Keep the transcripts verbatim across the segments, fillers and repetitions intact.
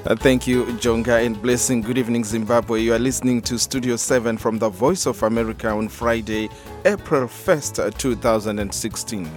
Uh, thank you, Jonga, and blessing. Good evening, Zimbabwe. You are listening to Studio seven from the Voice of America on Friday, April first, two thousand sixteen.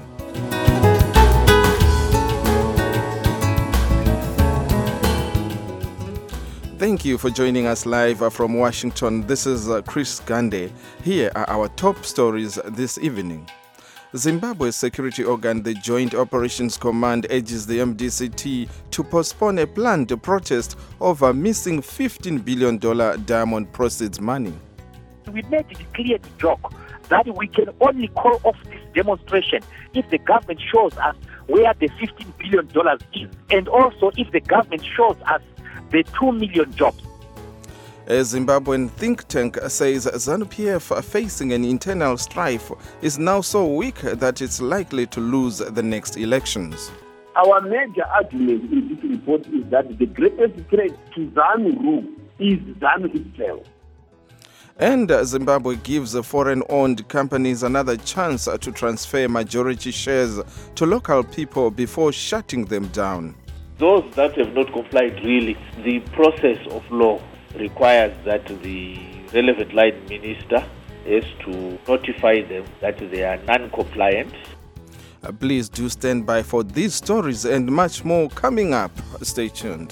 Thank you for joining us live from Washington. This is uh, Chris Gande. Here are our top stories this evening. Zimbabwe's security organ, the Joint Operations Command, urges the M D C T to postpone a planned protest over missing fifteen billion dollars diamond proceeds money. We made it clear to joke that we can only call off this demonstration if the government shows us where the fifteen billion dollars is, and also if the government shows us the two million jobs. A Zimbabwean think tank says ZANU-P F, facing an internal strife, is now so weak that it's likely to lose the next elections. Our major argument in this report is that the greatest threat to ZANU rule is ZANU itself. And Zimbabwe gives foreign-owned companies another chance to transfer majority shares to local people before shutting them down. Those that have not complied, really, the process of law requires that the relevant line minister has to notify them that they are non-compliant. Uh, please do stand by for these stories and much more coming up. Stay tuned.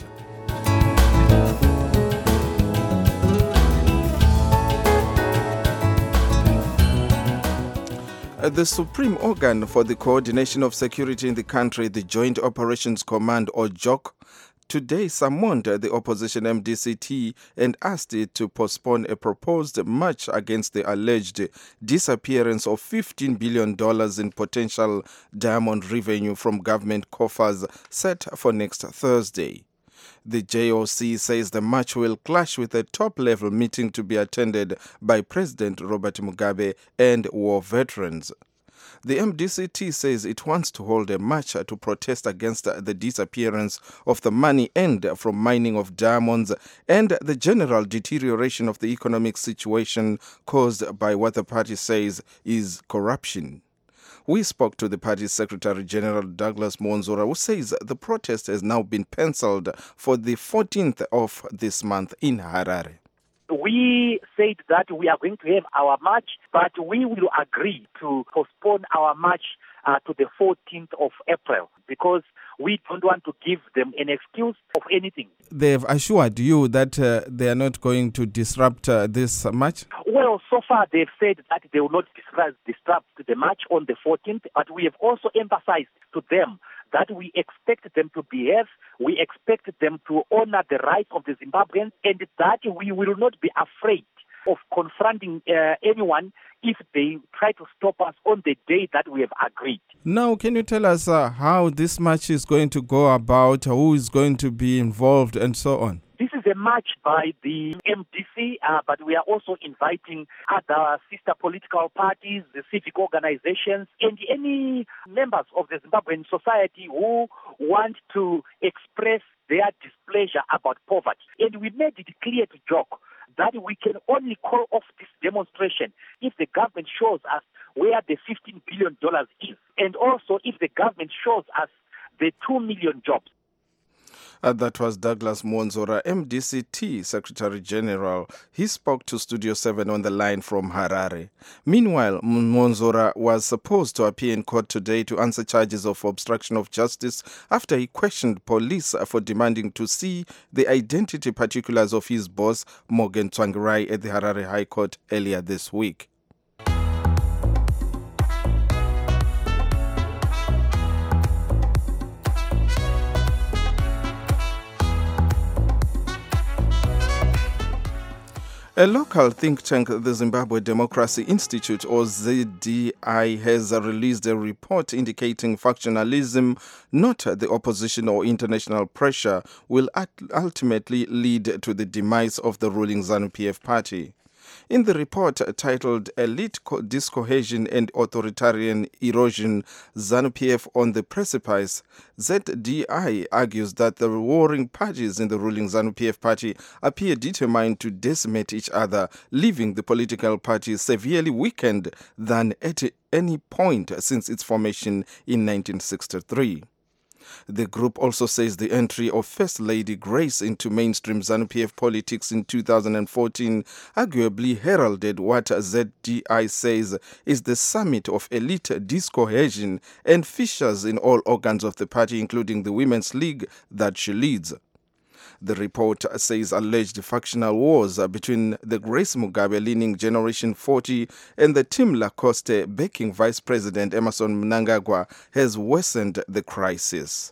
Uh, The supreme organ for the coordination of security in the country, the Joint Operations Command, or J O C, today summoned the opposition M D C T and asked it to postpone a proposed march against the alleged disappearance of fifteen billion dollars in potential diamond revenue from government coffers set for next Thursday. The J O C says the march will clash with a top-level meeting to be attended by President Robert Mugabe and war veterans. The M D C T says it wants to hold a march to protest against the disappearance of the money earned from mining of diamonds and the general deterioration of the economic situation caused by what the party says is corruption. We spoke to the party's Secretary General Douglas Mwonzora, who says the protest has now been penciled for the fourteenth of this month in Harare. We said that we are going to have our march, but we will agree to postpone our march uh, to the fourteenth of April because we don't want to give them an excuse of anything. They've assured you that uh, they are not going to disrupt uh, this march? Well, so far they've said that they will not disrupt, disrupt the march on the fourteenth, but we have also emphasized to them that we expect them to behave, we expect them to honor the rights of the Zimbabweans, and that we will not be afraid of confronting uh, anyone if they try to stop us on the day that we have agreed. Now, can you tell us uh, how this march is going to go about, who is going to be involved, and so on? This is a march by the M D C, uh, but we are also inviting other sister political parties, the civic organizations, and any members of the Zimbabwean society who want to express their displeasure about poverty. And we made it clear to joke that we can only call off this demonstration if the government shows us where the fifteen billion dollars is, and also if the government shows us the two million jobs. Uh, that was Douglas Mwonzora, M D C T Secretary General. He spoke to Studio seven on the line from Harare. Meanwhile, Mwonzora was supposed to appear in court today to answer charges of obstruction of justice after he questioned police for demanding to see the identity particulars of his boss, Morgan Tsvangirai, at the Harare High Court earlier this week. A local think tank, the Zimbabwe Democracy Institute, or Z D I, has released a report indicating factionalism, not the opposition or international pressure, will ultimately lead to the demise of the ruling ZANU-P F party. In the report titled Elite Discohesion and Authoritarian Erosion, ZANU-P F on the Precipice, Z D I argues that the warring parties in the ruling ZANU-P F party appear determined to decimate each other, leaving the political party severely weakened than at any point since its formation in nineteen sixty-three. The group also says the entry of First Lady Grace into mainstream ZANU-P F politics in two thousand fourteen arguably heralded what Z D I says is the summit of elite discohesion and fissures in all organs of the party, including the Women's League that she leads. The report says alleged factional wars between the Grace Mugabe-leaning Generation forty and the Team Lacoste backing Vice President Emmerson Mnangagwa has worsened the crisis.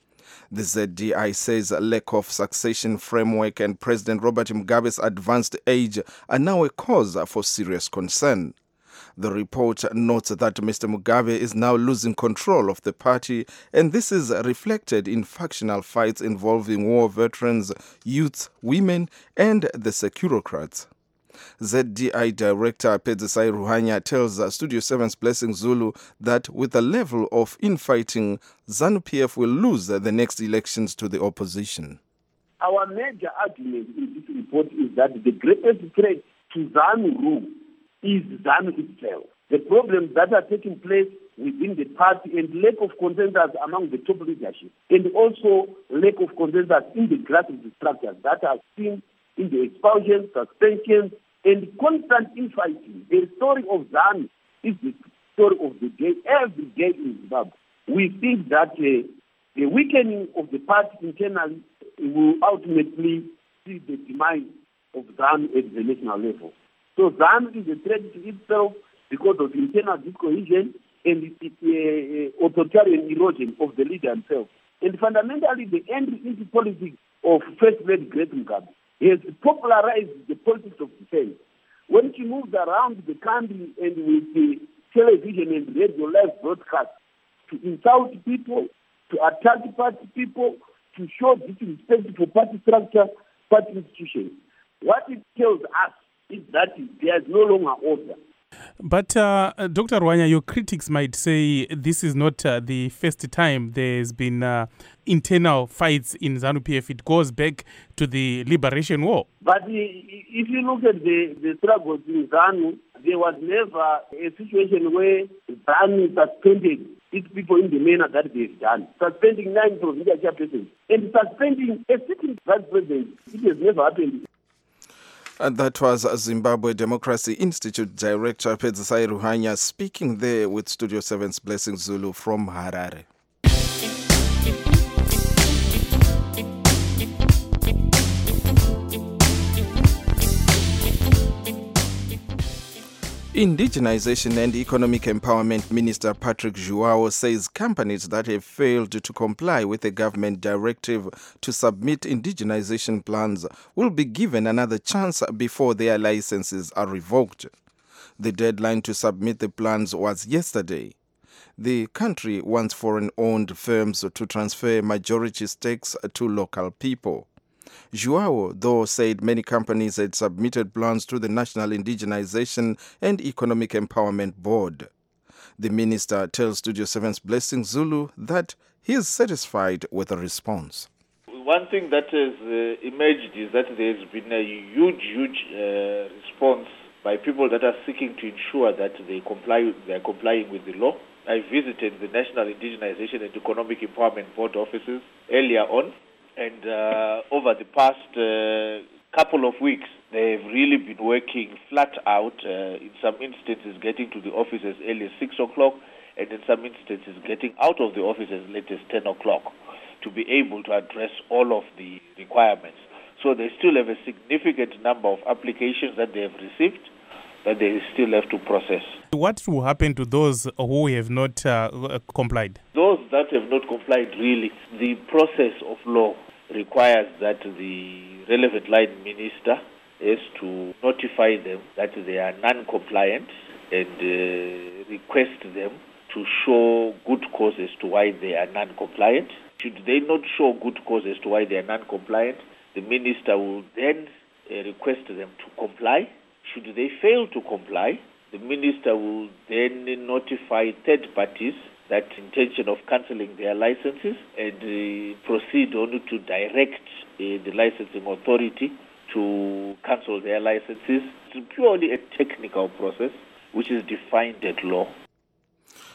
The Z D I says a lack of succession framework and President Robert Mugabe's advanced age are now a cause for serious concern. The report notes that Mister Mugabe is now losing control of the party, and this is reflected in factional fights involving war veterans, youths, women, and the Securocrats. Z D I Director Pedzisai Ruhanya tells Studio seven's Blessing Zulu that with the level of infighting, ZANU-P F will lose the next elections to the opposition. Our major argument in this report is that the greatest threat to ZANU rule is ZANU itself. The problems that are taking place within the party and lack of consensus among the top leadership, and also lack of consensus in the grassroots structures that are seen in the expulsions, suspensions, and constant infighting. The story of ZANU is the story of the day, every day in Zimbabwe. We think that uh, the weakening of the party internally will ultimately see the demise of ZANU at the national level. So ZANU is a threat to itself because of internal discohesion and the uh, authoritarian erosion of the leader himself. And fundamentally, the entry into politics of First Lady Grace Mugabe has popularized the politics of defense. When she moves around the country and with the television and radio live broadcast to insult people, to attack party people, to show disrespect for party structure, party institutions, what it tells us is that there is no longer order. But uh, Doctor Ruhanya, your critics might say this is not uh, the first time there's been uh, internal fights in ZANU-P F. It goes back to the Liberation War. But if you look at the, the struggles in ZANU, there was never a situation where ZANU suspended its people in the manner that they've done. Suspending nine provincial chairpersons and suspending a sitting vice president. It has never happened. And that was Zimbabwe Democracy Institute Director Pedzisai Ruhanya speaking there with Studio seven's Blessing Zulu from Harare. Indigenization and Economic Empowerment Minister Patrick João says companies that have failed to comply with a government directive to submit indigenization plans will be given another chance before their licenses are revoked. The deadline to submit the plans was yesterday. The country wants foreign-owned firms to transfer majority stakes to local people. João, though, said many companies had submitted plans to the National Indigenization and Economic Empowerment Board. The minister tells Studio seven's Blessing Zulu that he is satisfied with the response. One thing that has uh, emerged is that there has been a huge, huge uh, response by people that are seeking to ensure that they comply, they are complying with the law. I visited the National Indigenization and Economic Empowerment Board offices earlier on. And uh, over the past uh, couple of weeks, they've really been working flat out, uh, in some instances getting to the office as early as six o'clock, and in some instances getting out of the office as late as ten o'clock to be able to address all of the requirements. So they still have a significant number of applications that they have received that they still have to process. What will happen to those who have not uh, complied? Those that have not complied, really, the process of law requires that the relevant line minister has to notify them that they are non-compliant and uh, request them to show good cause as to why they are non-compliant. Should they not show good cause as to why they are non-compliant, the minister will then uh, request them to comply. Should they fail to comply, the minister will then notify third parties that intention of cancelling their licenses and uh, proceed on to direct uh, the licensing authority to cancel their licenses. It's purely a technical process which is defined at law.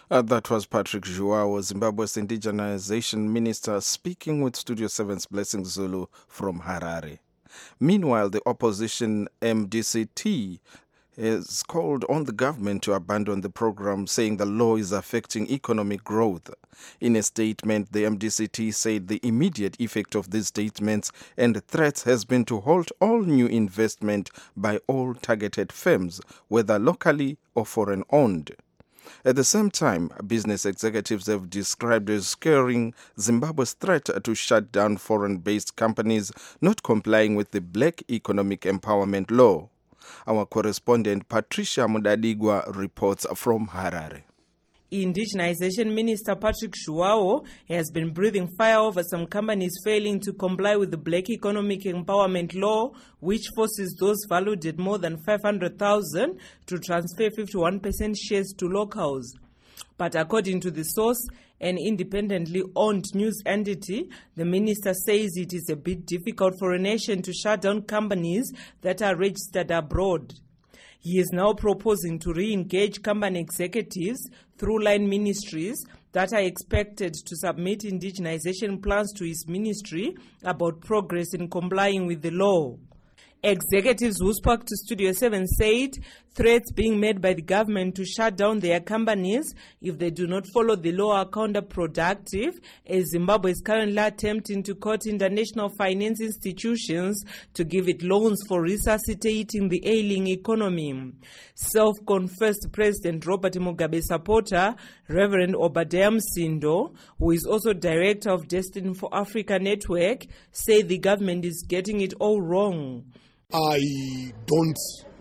Uh, that was Patrick Joao, Zimbabwe's indigenization minister, speaking with Studio seven's Blessing Zulu from Harare. Meanwhile, the opposition M D C T has called on the government to abandon the program, saying the law is affecting economic growth. In a statement, the M D C T said the immediate effect of these statements and threats has been to halt all new investment by all targeted firms, whether locally or foreign-owned. At the same time, business executives have described as scaring Zimbabwe's threat to shut down foreign-based companies not complying with the Black Economic Empowerment Law. Our correspondent Patricia Mudadigwa reports from Harare. Indigenization Minister Patrick Joao has been breathing fire over some companies failing to comply with the Black Economic Empowerment Law, which forces those valued at more than five hundred thousand to transfer fifty-one percent shares to locals. But according to the source, an independently owned news entity, the minister says it is a bit difficult for a nation to shut down companies that are registered abroad. He is now proposing to re-engage company executives through line ministries that are expected to submit indigenization plans to his ministry about progress in complying with the law. Executives who spoke to Studio seven said threats being made by the government to shut down their companies if they do not follow the law are counterproductive, as Zimbabwe is currently attempting to court international finance institutions to give it loans for resuscitating the ailing economy. Self-confessed President Robert Mugabe supporter, Reverend Obadiah Msindo, who is also director of Destiny for Africa Network, said the government is getting it all wrong. I don't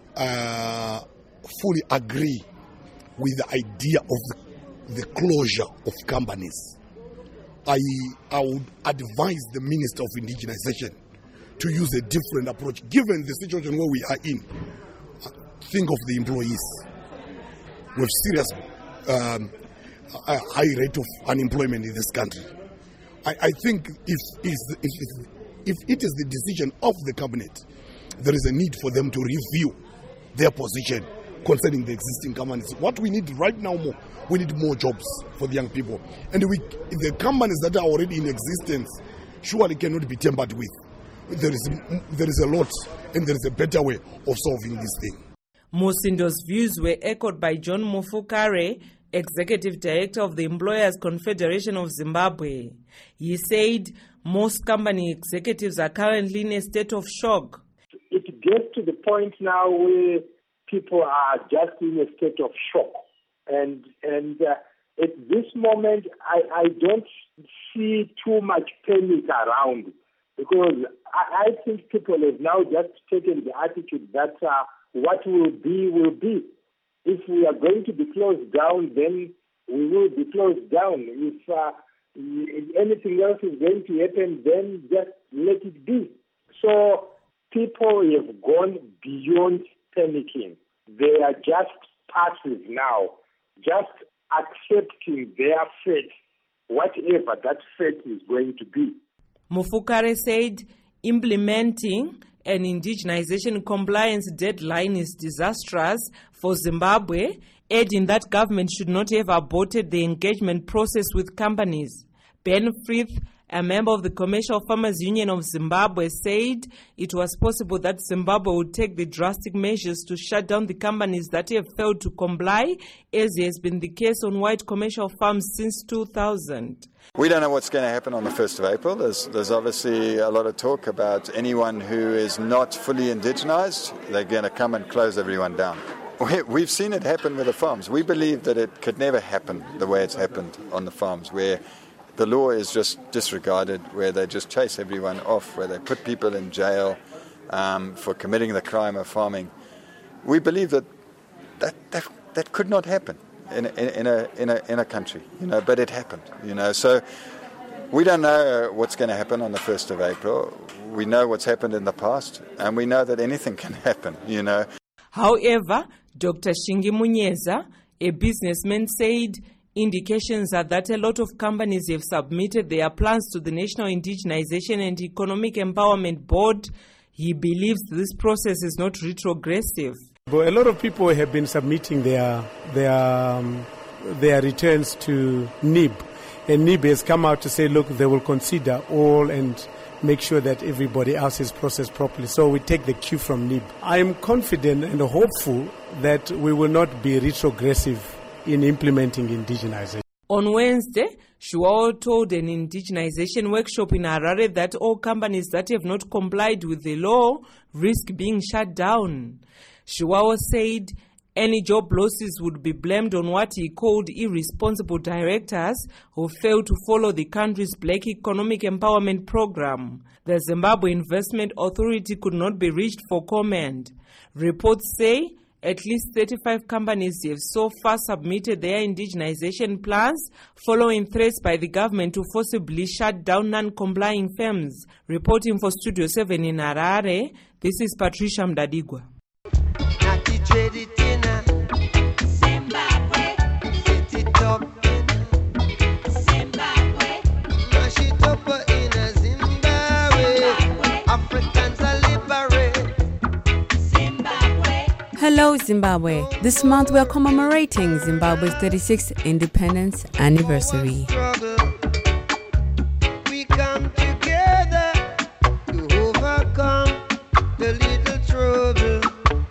uh, fully agree with the idea of the, the closure of companies. I, I would advise the Minister of Indigenization to use a different approach, given the situation where we are in. Think of the employees. We have serious um, a high rate of unemployment in this country. I, I think if, if, if, if it is the decision of the cabinet, there is a need for them to review their position concerning the existing companies. What we need right now more, we need more jobs for the young people. And we, the companies that are already in existence surely cannot be tampered with. There is, there is a lot, and there is a better way of solving this thing. Musindo's views were echoed by John Mufukare, Executive Director of the Employers Confederation of Zimbabwe. He said most company executives are currently in a state of shock. It gets to the point now where people are just in a state of shock. And and uh, at this moment, I, I don't see too much panic around, because I, I think people have now just taken the attitude that uh, what will be, will be. If we are going to be closed down, then we will be closed down. If, uh, if anything else is going to happen, then just let it be. So people have gone beyond panicking. They are just passive now, just accepting their fate, whatever that fate is going to be. Mufukare said implementing an indigenization compliance deadline is disastrous for Zimbabwe, adding that government should not have aborted the engagement process with companies. Ben Frith, a member of the Commercial Farmers Union of Zimbabwe, said it was possible that Zimbabwe would take the drastic measures to shut down the companies that have failed to comply, as has been the case on white commercial farms since two thousand. We don't know what's going to happen on the first of April. There's, there's obviously a lot of talk about anyone who is not fully indigenized, they're going to come and close everyone down. We, we've seen it happen with the farms. We believe that it could never happen the way it's happened on the farms, where the law is just disregarded, where they just chase everyone off, where they put people in jail um, for committing the crime of farming. We believe that that, that, that could not happen in, in, in, a, in, a, in a country, you know, but it happened, you know. So we don't know what's going to happen on the first of April. We know what's happened in the past, and we know that anything can happen, you know. However, Doctor Shingi Munyeza, a businessman, said indications are that a lot of companies have submitted their plans to the National Indigenization and Economic Empowerment Board. He believes this process is not retrogressive. But a lot of people have been submitting their their um, their returns to N I B. And N I B has come out to say, look, they will consider all and make sure that everybody else is processed properly. So we take the cue from N I B. I am confident and hopeful that we will not be retrogressive in implementing indigenization. On Wednesday, Shuao told an indigenization workshop in Harare that all companies that have not complied with the law risk being shut down. Shuao said any job losses would be blamed on what he called irresponsible directors who failed to follow the country's Black Economic Empowerment Program. The Zimbabwe Investment Authority could not be reached for comment. Reports say at least thirty-five companies have so far submitted their indigenization plans following threats by the government to forcibly shut down non-complying firms. Reporting for Studio seven in Harare, this is Patricia Mdadigwa. Hello Zimbabwe. This month we are commemorating Zimbabwe's thirty-sixth independence anniversary. We come together to overcome the little trouble.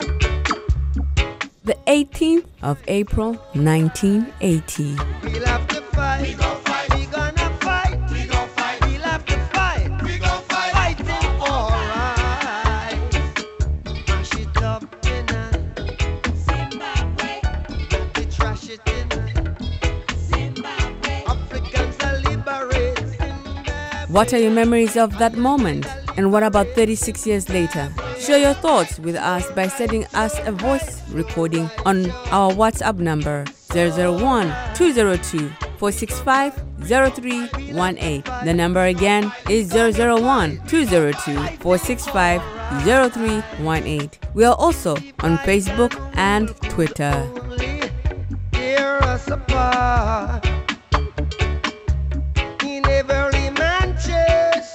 The eighteenth of April, nineteen eighty. We'll have to fight. We go fight. We gonna fight. We go fight. We'll have to fight. We go fight. Fighting all right. Mash it up tonight. Zimbabwe. We trash it tonight. Zimbabwe. Africans are liberate. Zimbabwe. What are your memories of that moment? And what about thirty-six years later? Share your thoughts with us by sending us a voice recording on our WhatsApp number zero zero one, two zero two, four six five, zero three one eight. The number again is zero zero one, two zero two, four six five, zero three one eight. We are also on Facebook and Twitter. Tear us apart. In every man chest.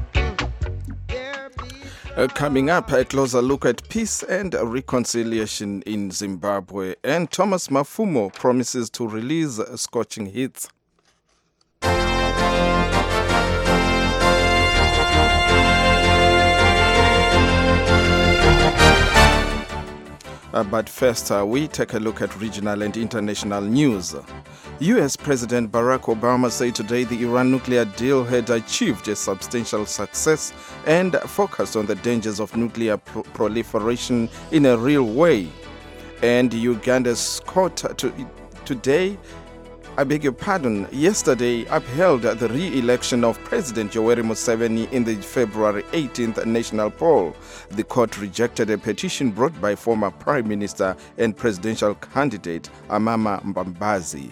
Uh, coming up, a closer look at peace and reconciliation in Zimbabwe. And Thomas Mafumo promises to release scorching hits. Uh, but first, uh, we take a look at regional and international news. U S President Barack Obama said today the Iran nuclear deal had achieved a substantial success and focused on the dangers of nuclear pro- proliferation in a real way. And Uganda's court to, today, I beg your pardon, yesterday upheld the re-election of President Yoweri Museveni in the February eighteenth national poll. The court rejected a petition brought by former Prime Minister and presidential candidate Amama Mbabazi.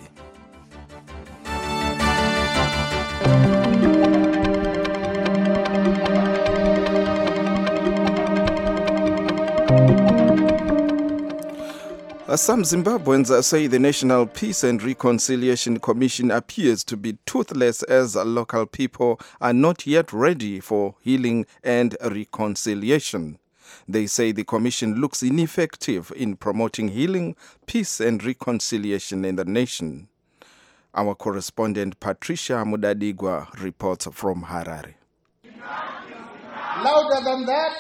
Some Zimbabweans say the National Peace and Reconciliation Commission appears to be toothless as local people are not yet ready for healing and reconciliation. They say the commission looks ineffective in promoting healing, peace and reconciliation in the nation. Our correspondent Patricia Mdadigwa reports from Harare. Louder than that?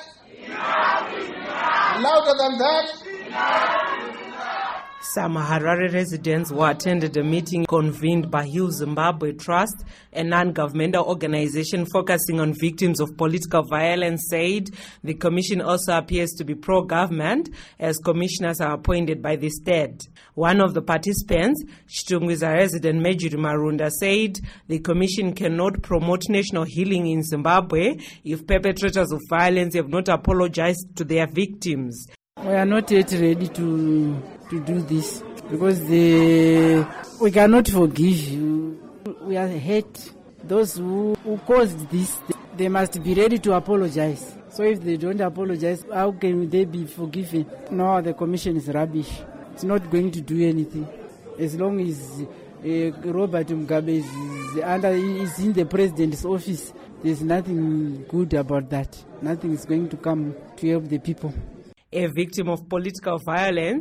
Louder than that? Some Harare residents who attended a meeting convened by Heal Zimbabwe Trust, a non-governmental organization focusing on victims of political violence, said the commission also appears to be pro-government as commissioners are appointed by the state. One of the participants, Chitungwiza resident Mejuri Marunda, said the commission cannot promote national healing in Zimbabwe if perpetrators of violence have not apologized to their victims. We are not yet ready to to do this because the we cannot forgive you. We are hurt. Those who, who caused this, they must be ready to apologize. So if they don't apologize, how can they be forgiven? No, the commission is rubbish. It's not going to do anything. As long as uh, Robert Mugabe is, is, under, is in the president's office, there's nothing good about that. Nothing is going to come to help the people. A victim of political violence,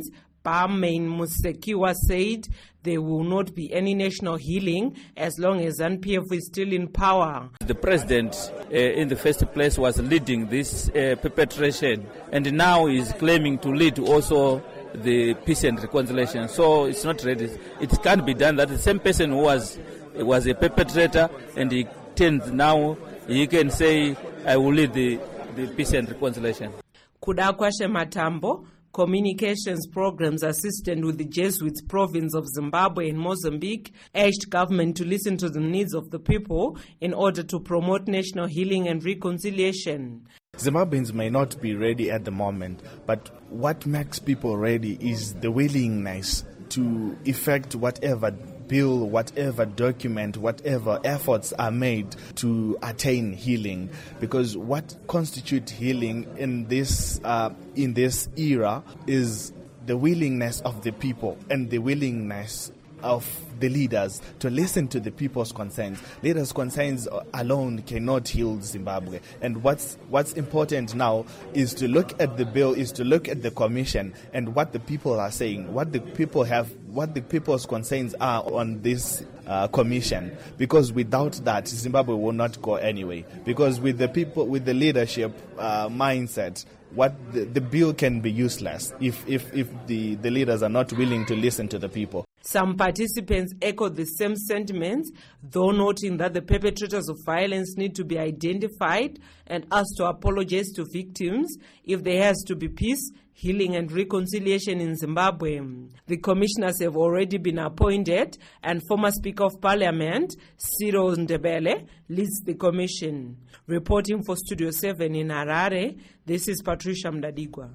Barmain Musekiwa said there will not be any national healing as long as ZANU-P F is still in power. The president uh, in the first place was leading this uh, perpetration, and now is claiming to lead also the peace and reconciliation. So it's not ready. It can't be done that the same person who was was a perpetrator and he turns now, he can say, I will lead the, the peace and reconciliation. Kudakwashe Matambo, Communications Programs Assistant with the Jesuits Province of Zimbabwe in Mozambique, urged government to listen to the needs of the people in order to promote national healing and reconciliation. Zimbabweans may not be ready at the moment, but what makes people ready is the willingness to effect whatever bill, whatever document, whatever efforts are made to attain healing. Because what constitutes healing in this uh, in this era is the willingness of the people and the willingness of the leaders to listen to the people's concerns. Leaders' concerns alone cannot heal Zimbabwe. And what's what's important now is to look at the bill, is to look at the commission and what the people are saying, what the people have, what the people's concerns are on this uh, commission. Because without that, Zimbabwe will not go anyway. Because with the people, with the leadership uh, mindset, what the, the bill can be useless if if if the, the leaders are not willing to listen to the people. Some participants echoed the same sentiments, though noting that the perpetrators of violence need to be identified and asked to apologize to victims if there has to be peace, healing and reconciliation in Zimbabwe. The commissioners have already been appointed, and former Speaker of Parliament, Cyril Ndebele, leads the commission. Reporting for Studio seven in Harare, this is Patricia Mdadigwa.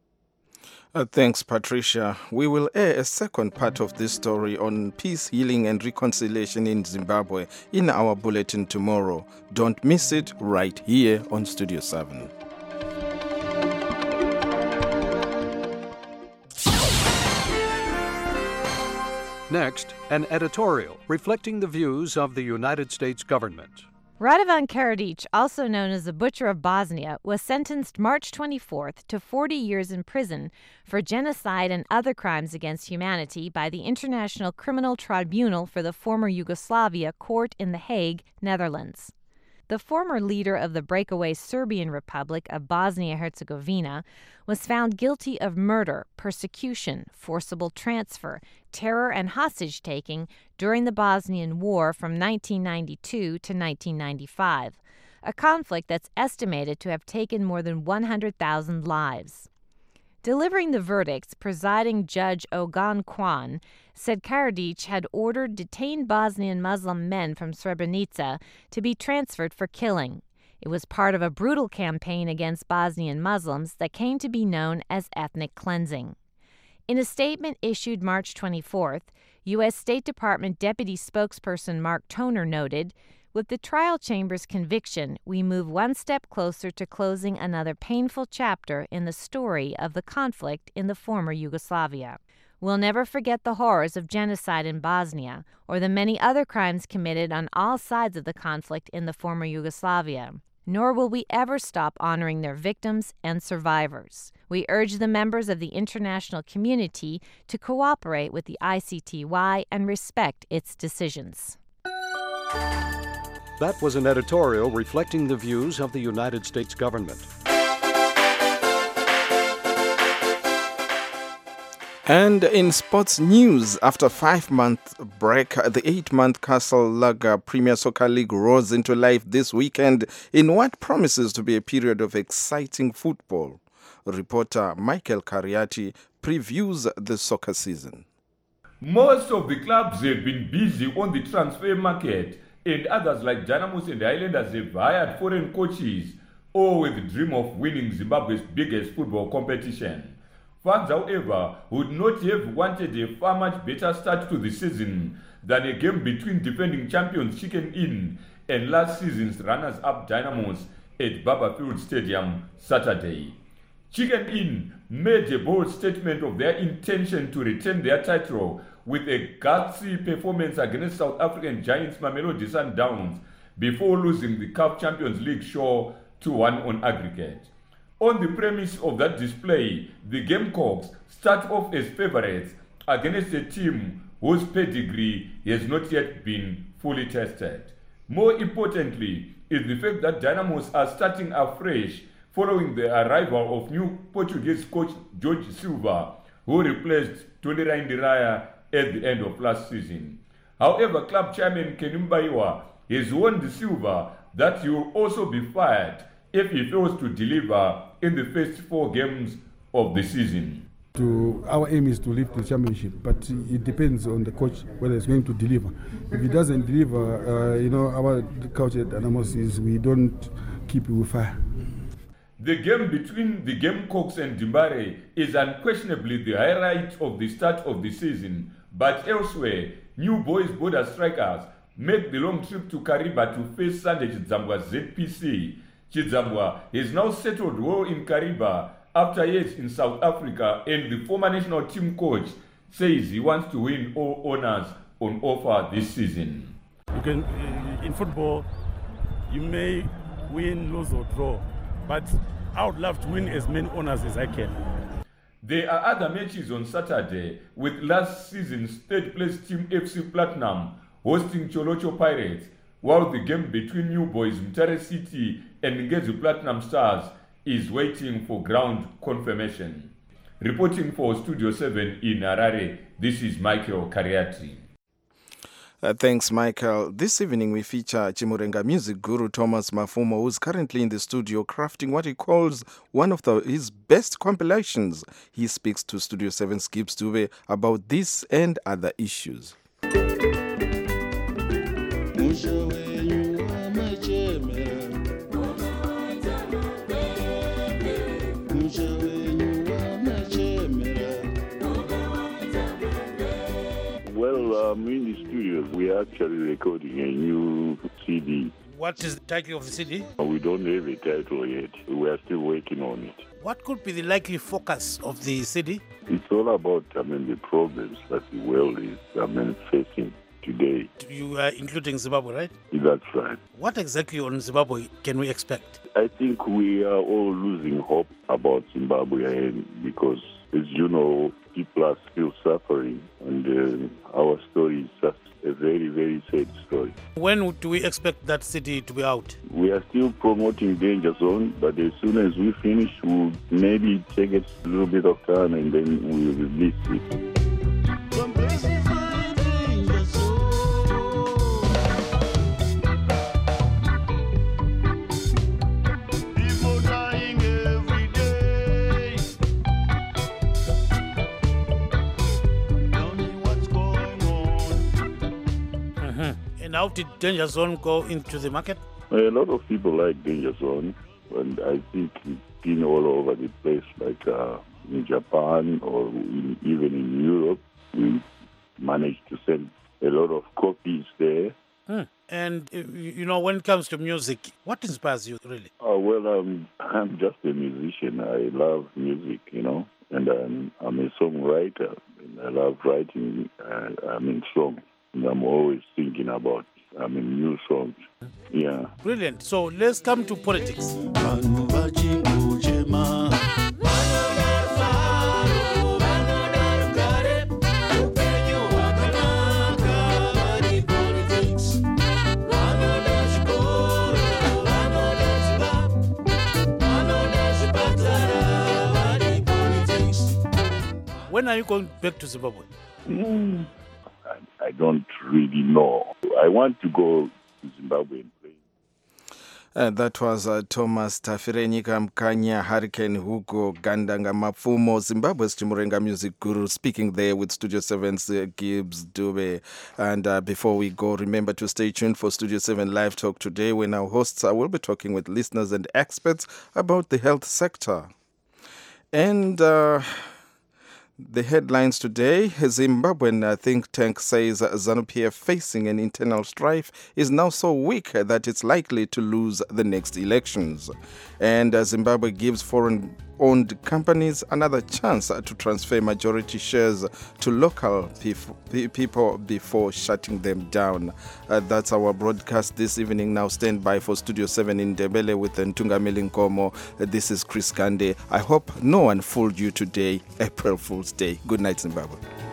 Uh, thanks, Patricia. We will air a second part of this story on peace, healing and reconciliation in Zimbabwe in our bulletin tomorrow. Don't miss it right here on Studio seven. Next, an editorial reflecting the views of the United States government. Radovan Karadzic, also known as the Butcher of Bosnia, was sentenced March twenty-fourth to forty years in prison for genocide and other crimes against humanity by the International Criminal Tribunal for the former Yugoslavia Court in The Hague, Netherlands. The former leader of the breakaway Serbian Republic of Bosnia-Herzegovina was found guilty of murder, persecution, forcible transfer, terror, and hostage-taking during the Bosnian War from nineteen ninety-two to nineteen ninety-five, a conflict that's estimated to have taken more than one hundred thousand lives. Delivering the verdicts, presiding Judge Ogan Kwan said Karadzic had ordered detained Bosnian Muslim men from Srebrenica to be transferred for killing. It was part of a brutal campaign against Bosnian Muslims that came to be known as ethnic cleansing. In a statement issued March twenty-fourth, U S State Department Deputy Spokesperson Mark Toner noted, "With the trial chamber's conviction, we move one step closer to closing another painful chapter in the story of the conflict in the former Yugoslavia. We'll never forget the horrors of genocide in Bosnia or the many other crimes committed on all sides of the conflict in the former Yugoslavia. Nor will we ever stop honoring their victims and survivors. We urge the members of the international community to cooperate with the I C T Y and respect its decisions." That was an editorial reflecting the views of the United States government. And in sports news, after a five-month break, the eight-month Castle Lager Premier Soccer League rose into life this weekend in what promises to be a period of exciting football. Reporter Michael Cariati previews the soccer season. Most of the clubs have been busy on the transfer market, and others like Dynamos and Highlanders have hired foreign coaches, all with the dream of winning Zimbabwe's biggest football competition. Fans, however, would not have wanted a far much better start to the season than a game between defending champions Chicken Inn and last season's runners-up Dynamos at Barberfield Stadium Saturday. Chicken Inn made a bold statement of their intention to retain their title with a gutsy performance against South African giants Mamelodi Sundowns before losing the C A F Champions League show two one on aggregate. On the premise of that display, the Gamecocks start off as favourites against a team whose pedigree has not yet been fully tested. More importantly is the fact that Dynamos are starting afresh following the arrival of new Portuguese coach Jorge Silva, who replaced Tolera Indiraya at the end of last season. However, club chairman Kenumbaiwa has warned Silva that he will also be fired if he fails to deliver in the first four games of the season. To, our aim is to lift the championship, but it depends on the coach whether he's going to deliver. If he doesn't deliver, uh, you know, our culture at Dynamos is we don't keep you with fire. The game between the Gamecocks and Dimbare is unquestionably the highlight of the start of the season, but elsewhere, New Boys border strikers make the long trip to Kariba to face Sunday Chidzambwa Z P C. Chidzambwa is now settled well in Kariba after years in South Africa, and the former national team coach says he wants to win all honors on offer this season. You can, in football, you may win, lose or draw, but I would love to win as many honors as I can. There are other matches on Saturday, with last season's third-place team F C Platinum hosting Cholocho Pirates, while the game between New Boys Mtare City and Ngezi Platinum Stars is waiting for ground confirmation. Reporting for Studio seven in Harare, this is Michael Kariati. Uh, thanks, Michael. This evening we feature Chimurenga music guru Thomas Mafumo, who's currently in the studio crafting what he calls one of the, his best compilations. He speaks to Studio seven's Gibbs Dube about this and other issues. Well, um, in the studios, we are actually recording a new C D. What is the title of the C D? We don't have a title yet. We are still working on it. What could be the likely focus of the C D? It's all about, I mean, the problems that the world is, I mean, facing today. You are including Zimbabwe, right? That's right. What exactly on Zimbabwe can we expect? I think we are all losing hope about Zimbabwe because, as you know, people are still suffering, and uh, our story is just a very, very sad story. When do we expect that C D to be out? We are still promoting Danger Zone, but as soon as we finish, we'll maybe take it a little bit of time and then we'll release it. And how did Danger Zone go into the market? A lot of people like Danger Zone, and I think it's been all over the place, like uh, in Japan or in, even in Europe. We managed to send a lot of copies there. Hmm. And, uh, you know, when it comes to music, what inspires you, really? Oh, well, um, I'm just a musician. I love music, you know, and I'm, I'm a songwriter, and I love writing, uh, I mean, songs. And I'm always thinking about, I mean, new songs. Yeah. Brilliant. So let's come to politics. When are you going back to Zimbabwe? Mm. I don't really know. I want to go to Zimbabwe and play. Uh, that was uh, Thomas Tafirenyika Mkanya, Hurricane Hugo Gandanga Mafumo, Zimbabwe's Chimurenga music guru, speaking there with Studio seven's uh, Gibbs Dube. And uh, before we go, remember to stay tuned for Studio seven Live Talk today, when our hosts uh, will be talking with listeners and experts about the health sector. And... Uh, The headlines today, Zimbabwean think tank says ZANU-P F facing an internal strife is now so weak that it's likely to lose the next elections. And Zimbabwe gives foreign owned companies another chance to transfer majority shares to local pe- people before shutting them down. Uh, that's our broadcast this evening. Now stand by for Studio seven in Ndebele with Ntungameli Nkomo. Uh, this is Chris Gande. I hope no one fooled you today. April Fool's Day. Good night, Zimbabwe.